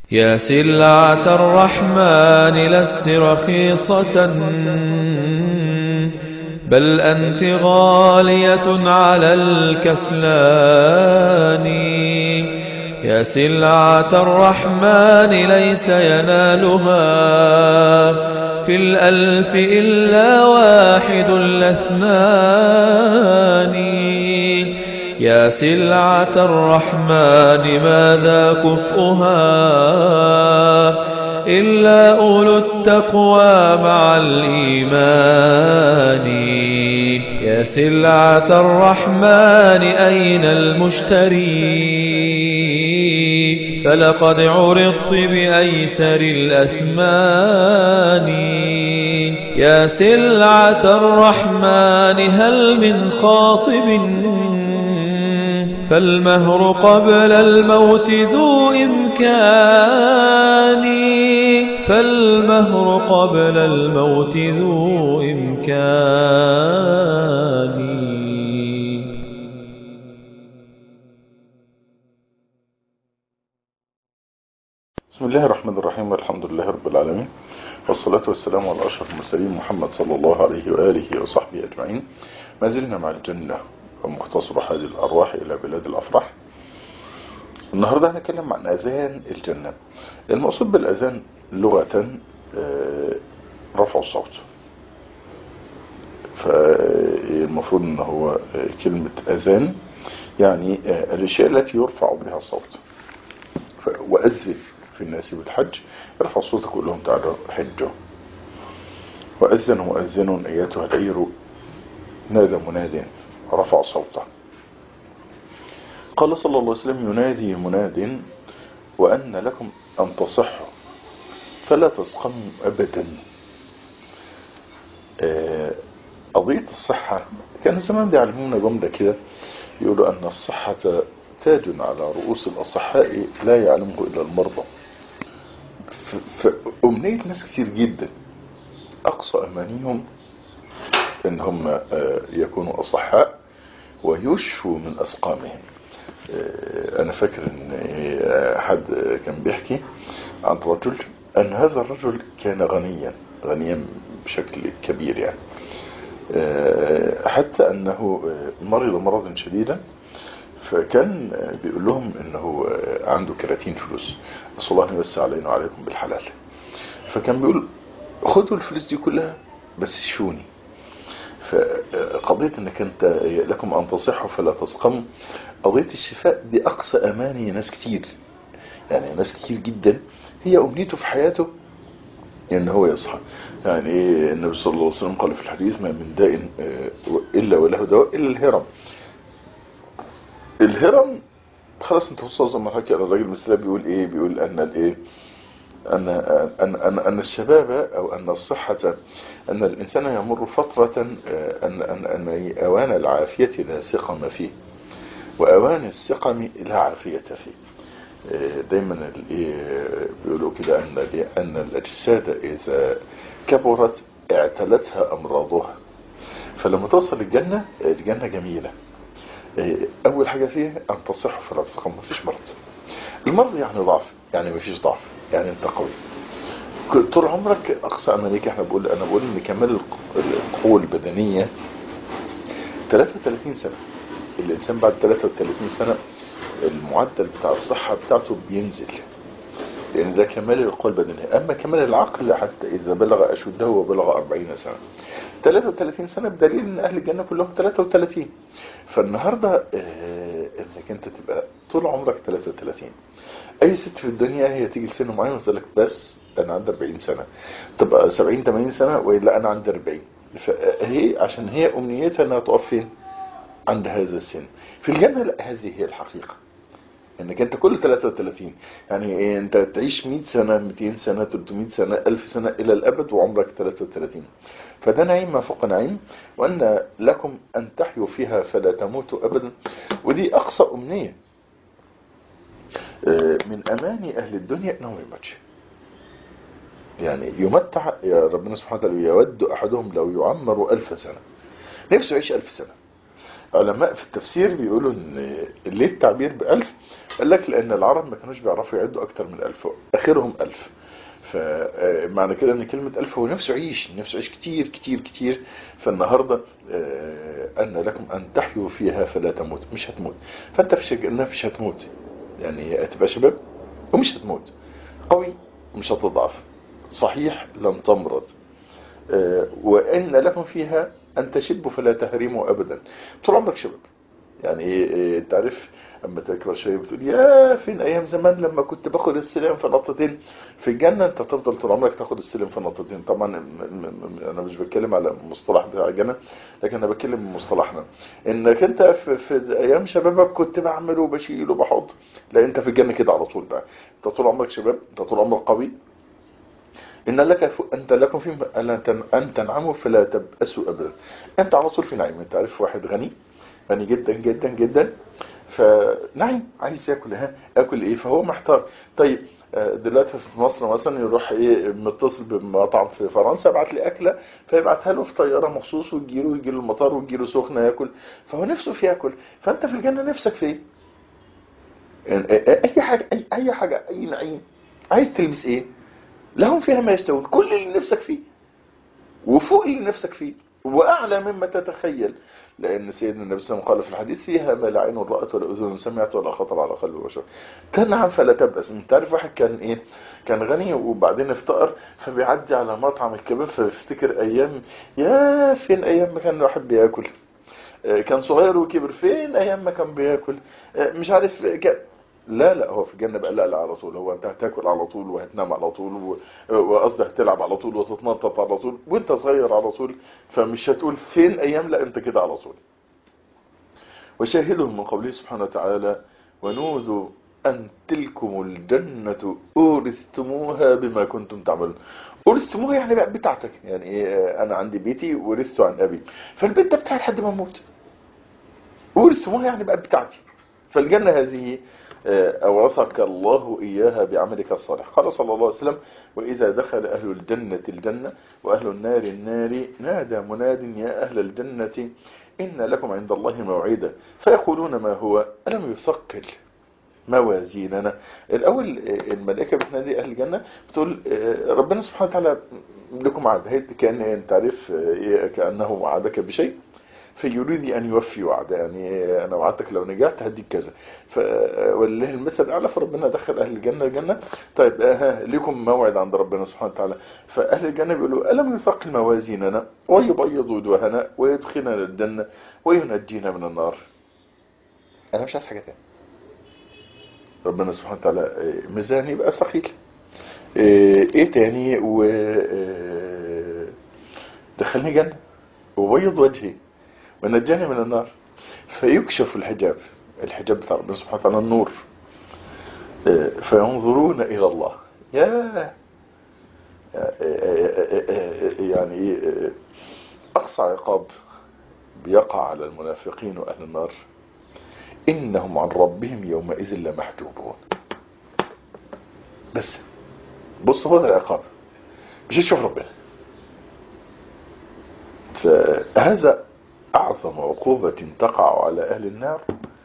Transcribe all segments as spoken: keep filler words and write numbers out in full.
يا سلعة الرحمن لست رخيصة، بل أنت غالية على الكسلان. يا سلعة الرحمن ليس ينالها في الألف إلا واحد الاثنان. يا سلعة الرحمن ماذا كفؤها إلا أولو التقوى مع الإيمان. يا سلعة الرحمن أين المشتري؟ فلقد عرضت بأيسر الأثمان. يا سلعة الرحمن هل من خاطب؟ فالمهر قبل الموت ذو إمكان. فالمهر قبل الموت ذو إمكان. بسم الله الرحمن الرحيم، والحمد لله رب العالمين، والصلاة والسلام على أشرف المرسلين محمد صلى الله عليه وآله وصحبه أجمعين. ما زلنا مع الجنة ومختصر هذه الأرواح إلى بلاد الأفراح. النهاردة هنتكلم عن أذان الجنة. المقصود بالأذان لغة رفع الصوت، فالمفروض أنه هو كلمة أذان يعني الأشياء التي يرفع بها الصوت. وأذن في الناس بالحج، يرفع صوتك ويقول لهم تعالوا حجوا. وأذن مؤذن أيتها العير، نادى مناد رفع صوته. قال صلى الله عليه وسلم ينادي مناد وأن لكم أن تصحوا فلا تسقموا أبدا. قضية الصحة كان زمان بيعلمونا جملة كده، يقولوا أن الصحة تاج على رؤوس الأصحاء لا يعلمه إلا المرضى. فأمنية ناس كتير جدا أقصى أمانيهم إن هم يكونوا أصحاء ويشفوا من أسقامهم. أنا فاكر إن حد كان بيحكي عن رجل أن هذا الرجل كان غنيا غنيا بشكل كبير، يعني حتى أنه مرض مرضا شديدا، فكان بيقول لهم انه عنده كراتين فلوس، نسأل الله ان يوسع علينا وعليكم بالحلال. فكان بيقول خدوا الفلوس دي كلها بس شوني. فقضية انك انت لكم ان تصحوا فلا تسقموا، قضية الشفاء دي اقصى اماني ناس كتير، يعني ناس كتير جدا هي امنيته في حياته ان هو يصحى. يعني النبي صلى الله عليه وسلم قال في الحديث ما من داء الا وله دواء الا الهرم. الهرم خلاص انت وصلت زي ما حكي على الراجل المثالي، بيقول ايه؟ بيقول ان الايه ان ان ان ان الشباب او ان الصحة، ان الانسان يمر فترة ان ان ان اوان العافية لا سقم فيه واوان السقم لا عافية فيه. دايما بيقولوا كده ان ان الاجساد اذا كبرت اعتلتها امراضها. فلما توصل الجنة، الجنة جميلة. اول حاجة فيها ان تصح فلا تسقم، مفيش مرض. المرض يعني ضعف، يعني مفيش ضعف، يعني انت قوي طول عمرك. اقصى امانيك، احنا بقول انا بقول ان كمال القوة البدنية ثلاثة وثلاثين سنة. الانسان بعد ثلاثة وثلاثين سنة المعدل بتاع الصحة بتاعته بينزل، لان ده كمال القوة البدنية. اما كمال العقل حتى اذا بلغ اشده وبلغ أربعين سنة. ثلاثة وثلاثين سنة بدليل ان اهل الجنة كلهم ثلاثة وثلاثين. فالنهاردة اه انك انت تبقى طول عمرك ثلاثة وثلاثين. اي ست في الدنيا هي تيجي لسن معين وتقول لك بس انا عندي أربعين سنة، تبقى سبعين ثمانين سنة ولا انا عندي أربعين. فهي عشان هي امنيتها انها تقف فين؟ عند هذا السن. في الجنة لا، هذه هي الحقيقة، انك انت كل ثلاثة وثلاثين، يعني إيه؟ انت تعيش مئة سنة مئتين سنة ثلاثمئة سنة ألف سنة الى الابد وعمرك ثلاثة وثلاثين. فده نعيم ما فوق نعيم، وان لكم ان تحيوا فيها فلا تموتوا ابدا. ودي اقصى امنية من اماني اهل الدنيا انهم يموتش، يعني يمتع. يا ربنا سبحانه وتعالى يود احدهم لو يعمر الف سنة، نفسه يعيش الف سنة. علماء في التفسير بيقولوا ان ليه التعبير بألف؟ قال لك لان العرب ما كانوش بيعرفوا يعدوا اكتر من ألف، اخرهم ألف. فمعنى كده ان كلمة ألف هو نفسه عيش، نفسه عيش كتير كتير كتير. فالنهاردة أن لكم أن تحيوا فيها فلا تموت، مش هتموت. فأنت في الجنة مش هتموت، يعني هتبقى شباب ومش هتموت، قوي مش هتضعف، صحيح لن تمرض. وإن لكم فيها أن تشبوا فلا تهرموا أبدا، طول عمرك شباب. يعني ايه تعرف اما تكبر شويه بتقول يا فين ايام زمان لما كنت باخد السلم في نطتين. في الجنه انت تفضل طول عمرك تاخد السلم في نطتين. طبعا انا مش بتكلم على مصطلح بتاع الجنه، لكن انا بتكلم بمصطلحنا، انك انت في, في ايام شبابك كنت بعمل وبشيل وبحط. لا انت في الجنه كده على طول بقى، انت طول عمرك شباب، انت طول عمرك قوي. ان لك انت لكم في ان تنعموا فلا تبأسوا ابدا، انت على طول في نعيم. انت عارف واحد غني غني جدا جدا جدا، فنعيم عايز ياكل، ها اكل ايه؟ فهو محتار. طيب دلوقتي في مصر مثلا يروح ايه متصل بمطعم في فرنسا ابعت لي اكله، فيبعتها له في طياره مخصوص وتجيله، ويجي له المطار وتجيله سخنه ياكل. فهو نفسه في ياكل. فانت في الجنه نفسك في ايه؟ اي حاجه، اي اي حاجه، اي نعيم. عايز تلبس ايه؟ لهم فيها ما يشتهون، كل اللي نفسك فيه وفوق اللي نفسك فيه واعلى مما تتخيل. لان سيدنا النبي صلى الله عليه وسلم قال في الحديث فيها ما لا عين رأت ولا اذن سمعت ولا خطر على قلب بشر. تنعم فلا تبأس. انت عارف واحد كان ايه، كان غني وبعدين افتقر، فبيعدي على مطعم الكباب فبيفتكر ايام، يا فين ايام ما كان الواحد بياكل، كان صغير وكبر، فين ايام ما كان بياكل مش عارف ك... لا لا هو في الجنة بقى لا لا على طول. هو انت هتاكل على طول وهتنام على طول، وقصدي هتلعب على طول وتتنطط على طول وانت صغير على طول. فمش هتقول فين ايام، لا انت كده على طول. وشاهدهم من قوله سبحانه وتعالى ونودوا أن تلكم الجنة أورثتموها بما كنتم تعملون. أورثتموها يعني بقى بتاعتك، يعني إيه؟ أنا عندي بيتي ورثته عن أبي، فالبيت ده بتاعي لحد ما أموت. أورثتموها يعني بقى بتاعتي. فالجنة هذه أورثك الله إياها بعملك الصالح. قال صلى الله عليه وسلم وإذا دخل أهل الجنة الجنة وأهل النار النار نادى مناد يا أهل الجنة إن لكم عند الله موعدا فيقولون ما هو ألم يثقل موازيننا. الأول الملائكة بتنادي أهل الجنة بتقول ربنا سبحانه وتعالى لكم عهد، كأن أنت عارف كأنه وعدك بشيء فيريد أن يوفي وعده، يعني أنا وعدتك لو نجحت هديك كذا. ولله المثل الأعلى، فربنا دخل أهل الجنة الجنة. طيب ها لكم موعد عند ربنا سبحانه وتعالى. فأهل الجنة بيقولوا ألم يثقل موازيننا ويبيض وجوهنا ويدخلنا الجنة وينجينا من النار. أنا مش عايز حاجة تاني. ربنا سبحانه وتعالى ميزان يبقى ثقيل. ايه تاني؟ و دخلني جنة وبيض وجهي ونجاني من النار. فيكشف الحجاب، الحجاب بتاع ربنا سبحانه وتعالى النور، فينظرون إلى الله. يا يعني أقصى عقاب بيقع على المنافقين وأهل النار إنهم عن ربهم يومئذ لمحجوبون. بس بص هو ده العقاب، مش تشوف ربنا. فهذا أعظم عقوبة تقع على أهل النار،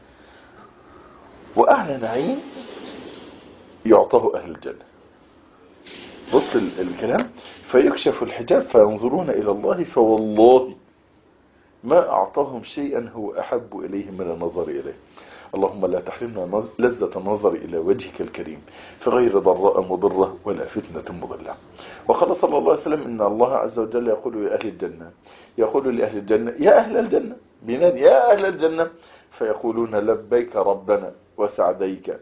وأعلى نعيم يعطاه أهل الجنة. بص الكلام، فيكشف الحجاب فينظرون إلى الله فوالله ما أعطاهم شيئا هو أحب إليهم من النظر إليه. اللهم لا تحرمنا لذة النظر إلى وجهك الكريم في غير ضراء مضرة ولا فتنة مضلة. وقال صلى الله عليه وسلم إن الله عز وجل يقول يا أهل الجنة، يقول لأهل الجنة يا أهل الجنة، بينادي يا أهل الجنة، فيقولون لبيك ربنا وسعديك.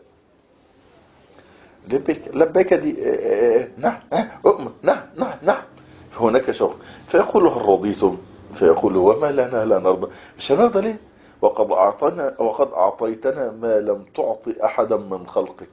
لبيك لبيك دي نعم أؤمن نعم نعم نعم. فهناك شوق، فيقول هل رضيتم؟ فيقول وما لنا لا نرضى. مش هنرضى ليه؟ وقد أعطنا وقد أعطيتنا ما لم تعطي أحدا من خلقك.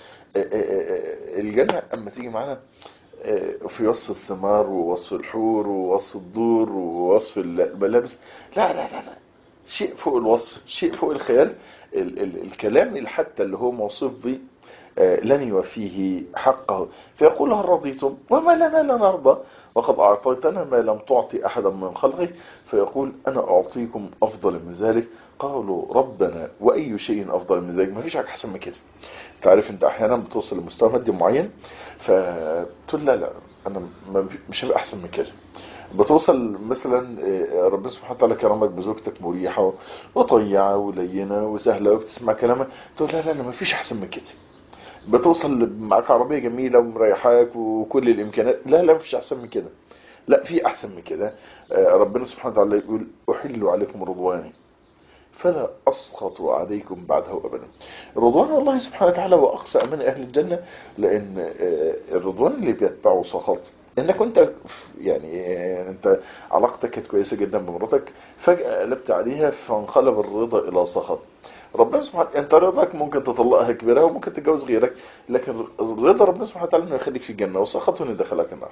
الجنة أما تيجي معنا في وصف الثمار ووصف الحور ووصف الدور ووصف الملابس، لا لا لا لا، شيء فوق الوصف، شيء فوق الخيال. ال ال الكلام حتى اللي هو موصوف به لن يوفيه حقه، فيقول هل رضيتم؟ وما لنا لا نرضى وقد أعطيتنا ما لم تعطي أحدا من خلقك. فيقول أنا أعطيكم أفضل من ذلك. قالوا ربنا وأي شيء أفضل من ذلك؟ ما فيش حاجة أحسن من كده. تعرف أنت أحيانا بتوصل لمستوى مادي معين فتقول لا لا أنا مش هبقى أحسن من كده. بتوصل مثلا ربنا سبحانه وتعالى كرمك بزوجتك مريحة وطيعة ولينة وسهلة وبتسمع كلامها، تقول لا لا لا ما فيش أحسن من كده. بتوصل معك عربية جميلة ومريحاك وكل الإمكانات، لا لا مفيش أحسن من كده. لا في أحسن من كده. ربنا سبحانه وتعالى يقول أحل عليكم رضواني فلا أسخط عليكم بعده أبدا. رضوان الله سبحانه وتعالى وأقصى من أهل الجنة، لأن الرضوان اللي بيتبعه سخط. انك كنت يعني انت علاقتك كانت كويسة جدا بمراتك، فجأة قلبت عليها فانقلب الرضا الى سخط. ربنا سبحانه انت رضاك ممكن تطلقها كبيرة وممكن تتجوز غيرك، لكن رضا ربنا سبحانه وتعالى انه يخليك في الجنة، وسخطه انه يدخلك النار.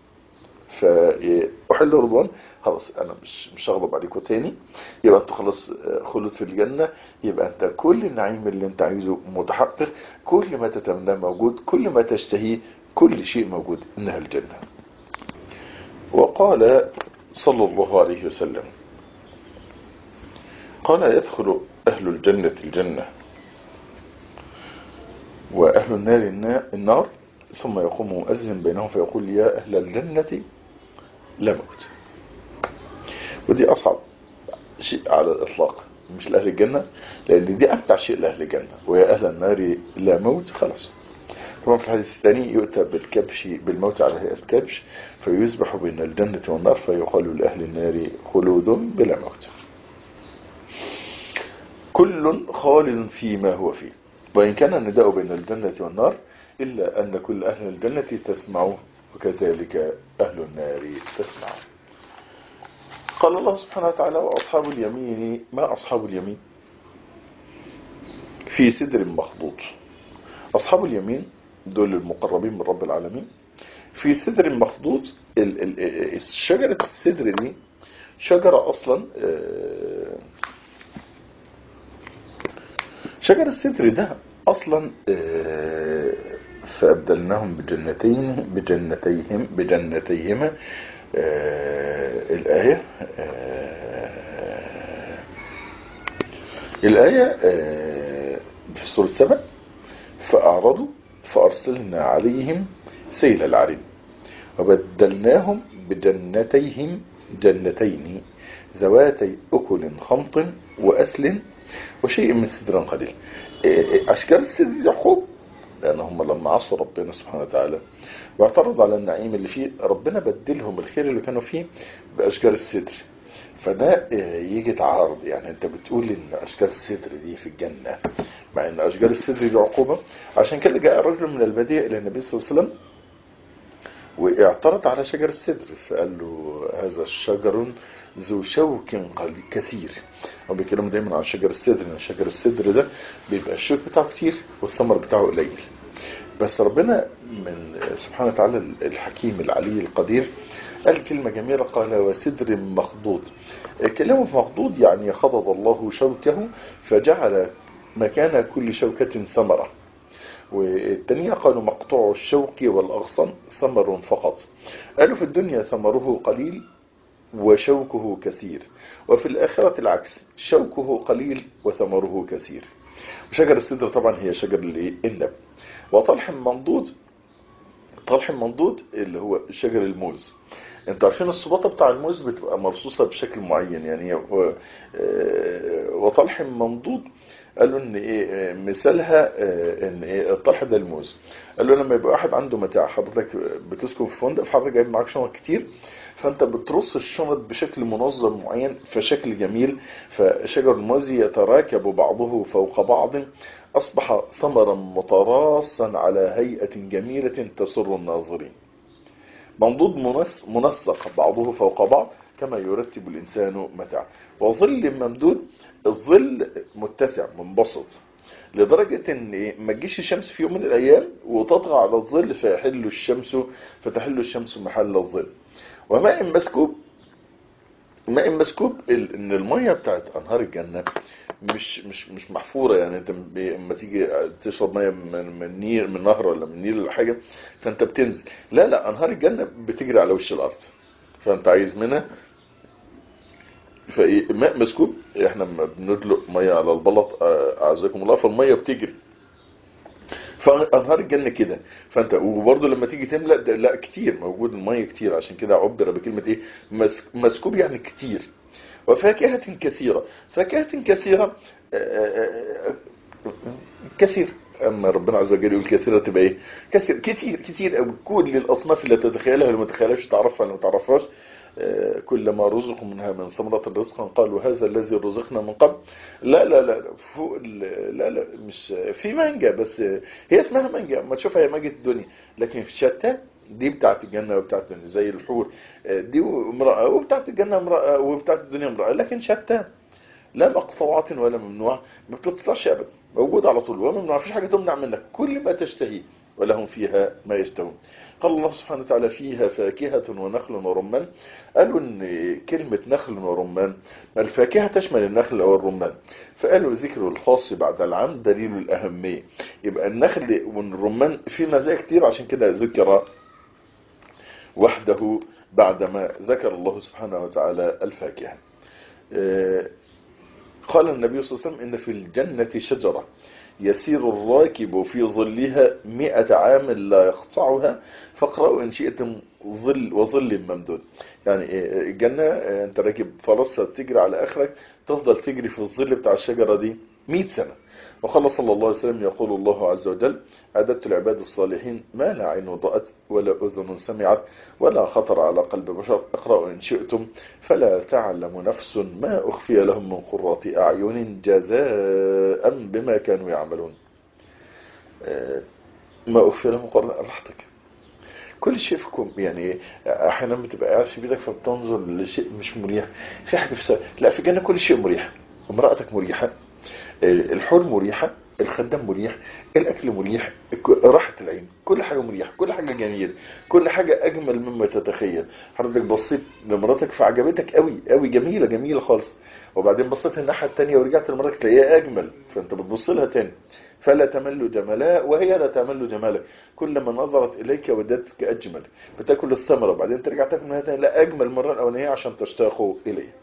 فأحل رضوان خلاص انا مش مش هغضب عليكم تاني، يبقى انتوا خلاص خلود في الجنة، يبقى انت كل النعيم اللي انت عايزه متحقق، كل ما تتمناه موجود، كل ما تشتهيه كل شيء موجود، انها الجنة. وقال صلى الله عليه وسلم قال يدخل أهل الجنة الجنة وأهل النار النار ثم يقوم مؤذن بينهم فيقول يا أهل الجنة لا موت. ودي أصعب شيء على الإطلاق، مش لأهل الجنة، لأن دي أمتع شيء لأهل الجنة. ويا أهل النار لا موت خلاص. طبعا في الحديث الثاني يؤتى بالكبش بالموت على هيئة كبش فيذبح بين الجنة والنار فيقال لأهل النار خلود بلا موت. كل خالد فيما هو فيه، وإن كان النداء بين الجنة والنار إلا أن كل أهل الجنة تسمعه وكذلك أهل النار تسمعه. قال الله سبحانه وتعالى وأصحاب اليمين ما أصحاب اليمين في سدر مخضود. أصحاب اليمين دول المقربين من رب العالمين في سدر مخضود. شجرة السدر دي شجرة أصلا، شجر السدر ده أصلا فأبدلناهم بجنتين بجنتيهم بجنتيهما الآية الآية في سورة سبع فأعرضوا فأرسلنا عليهم سيل العرم وبدلناهم بجنتيهم جنتين ذواتي أكل خمط وأثل وشيء من سدر قليل. أشجار السدر يعقوب لأنهم لما عصوا ربنا سبحانه وتعالى واعترضوا على النعيم اللي فيه، ربنا بدلهم الخير اللي كانوا فيه بأشجار السدر. فده يجي تعارض، يعني انت بتقول ان اشجار السدر دي في الجنة مع ان اشجار السدر دي عقوبة. عشان كده جاء رجل من البديع الى النبي صلى الله عليه وسلم واعترض على شجر السدر فقال له هذا الشجر ذو شوك كثير. هم بيتكلموا دايما عن شجر السدر، ان شجر السدر ده بيبقى الشوك بتاعه كتير والثمر بتاعه قليل. بس ربنا من سبحانه وتعالى الحكيم العلي القدير قال كلمة جميلة قال وسدر مخضود. كلمة مخضود يعني خضض الله شوكه فجعل مكان كل شوكة ثمرة. والتانية قالوا مقطوع الشوك والأغصان ثمر فقط. قالوا في الدنيا ثمره قليل وشوكه كثير، وفي الآخرة العكس شوكه قليل وثمره كثير. وشجر السدر طبعا هي شجر النب. وطلح منضود، طلح منضود اللي هو شجر الموز. انتوا عارفين الصباطة بتاع الموز بتبقى مرصوصة بشكل معين يعني. وطلح منضود قالوا ان ايه مثالها ان ايه الطلح ده الموز. قالوا لما يبقى واحد عنده متاع، حضرتك بتسكن في فندق فحضرتك جايب معاك شنط كتير فانت بترص الشنط بشكل منظم معين فشكل جميل، فشجر الموز يتراكب بعضه فوق بعض اصبح ثمرا متراصا على هيئة جميلة تسر الناظرين. منضود منسق بعضه فوق بعض كما يرتب الإنسان متاع. وظل ممدود، الظل متسع منبسط لدرجة ان ما تجيش الشمس في يوم من الايام وتطغى على الظل فيحل الشمس فتحل الشمس محل الظل. وماء مسكوب، ماء مسكوب ان المية بتاعت انهار الجنة مش مش مش محفوره. يعني انت لما تيجي تشرب ميه من من نير من نهر ولا من نيل ولا حاجه فانت بتنزل. لا لا، انهار الجنه بتجري على وش الارض، فانت عايز منها فايه ماء مسكوب. احنا لما بندلق ميه على البلط اعزكم الله فالميه بتجري، فانهار الجنه كده. فانت وبرضه لما تيجي تملا لا كتير موجود الميه كتير، عشان كده عبر بكلمه ايه مسكوب يعني كتير. وفاكهه كثيره، فاكهه كثيره كثير. اما ربنا عز وجل يقول كثيره تبقى ايه كثير كتير كتير او كل الاصناف اللي تتخيلها اللي ما تتخيلهاش تعرفها ولا ما تعرفهاش. كلما رزقوا منها من ثمرة رزقا قالوا هذا الذي رزقنا من قبل. لا لا لا فوق لا لا مش في مانجا، بس هي اسمها مانجا ما تشوفها هي مانجا الدنيا، لكن في شتى دي بتاعت الجنة وبتاعت الدنيا زي الحور دي امرأة، وبتاعت الجنة امرأة وبتاعت الدنيا امرأة، لكن شتى لا مقطوعات ولا ممنوع، ما بتطلعش ابدا، موجود على طول وممنوع، مفيش حاجة تمنع منك، كل ما تشتهي ولهم فيها ما يشتهون. قال الله سبحانه وتعالى فيها فاكهة ونخل ورمان. قالوا ان كلمة نخل ورمان الفاكهة تشمل النخل والرمان، فقالوا ذكر الخاص بعد العام دليل الأهمية. يبقى النخل والرمان في مزايا كتير، عشان كده ذكر وحده بعدما ذكر الله سبحانه وتعالى الفاكهة. قال النبي صلى الله عليه وسلم إن في الجنة شجرة يسير الراكب في ظلها مئة عام لا يقطعها فاقرأوا إن شئتم ظل وظل ممدود. يعني الجنة انت راكب فرس تجري على آخرك تفضل تجري في الظل بتاع الشجرة دي مئة سنة. وقال صلى الله عليه وسلم يقول الله عز وجل أعددت العباد الصالحين ما لا عين رأت ولا أذن سمعت ولا خطر على قلب بشر اقرأوا إن شئتم فلا تعلم نفس ما أخفي لهم من قرة أعين جزاء بما كانوا يعملون. ما أخفي لهم قرة راحتك، كل شيء فيكم. يعني احيانا بتبقى قاعد في بيتك فبتنظر لشيء مش مريح في حاجه في سنة. لا في الجنه كل شيء مريح، امرأتك مريحه، الحور مريحه، الخدام مريح، الاكل مريح، راحه العين، كل حاجه مريح، كل حاجه جميله، كل حاجه اجمل مما تتخيل. حضرتك بصيت لمراتك فعجبتك قوي قوي جميله جميله خالص، وبعدين بصيت الناحيه الثانيه ورجعت لمراتك تلاقيها اجمل، فانت بتبص لها تاني. فلا تمل جمالها وهي لا تمل جمالك، كلما نظرت اليك ودتك اجمل، بتاكل الثمره وبعدين ترجع تاكل منها تاني لا اجمل مره الاولانيه عشان تشتاقوا اليه.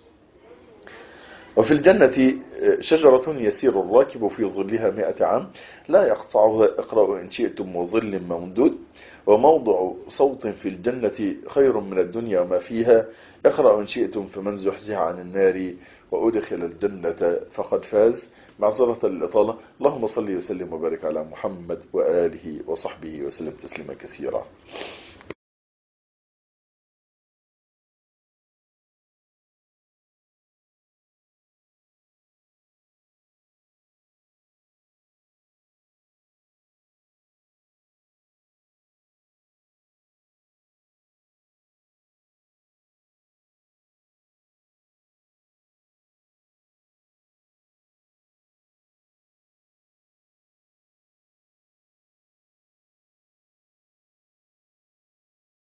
وفي الجنة شجرة يسير الراكب في ظلها مئة عام لا يقطعها اقرأوا إن شئتم وظل ممدود. وموضع صوت في الجنة خير من الدنيا وما فيها اقرأوا إن شئتم فمن زحزح عن النار وأدخل الجنة فقد فاز. معذرة الإطالة، اللهم صل وسلم وبارك على محمد وآله وصحبه وسلم تسليما كثيرا.